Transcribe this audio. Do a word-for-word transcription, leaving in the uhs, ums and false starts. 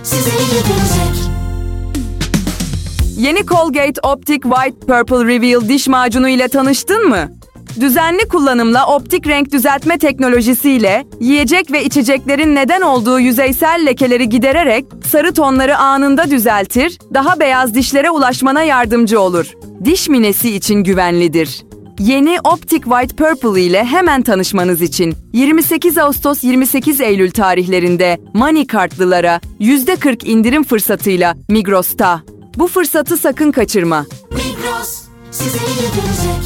size iyi gelecek. Yeni Colgate Optic White Purple Reveal diş macunu ile tanıştın mı? Düzenli kullanımla optik renk düzeltme teknolojisiyle yiyecek ve içeceklerin neden olduğu yüzeysel lekeleri gidererek sarı tonları anında düzeltir, daha beyaz dişlere ulaşmana yardımcı olur. Diş minesi için güvenlidir. Yeni Optic White Purple ile hemen tanışmanız için yirmi sekiz Ağustos yirmi sekiz Eylül tarihlerinde Money kartlılara yüzde kırk indirim fırsatıyla Migros'ta. Bu fırsatı sakın kaçırma. Migros size iyi gelecek.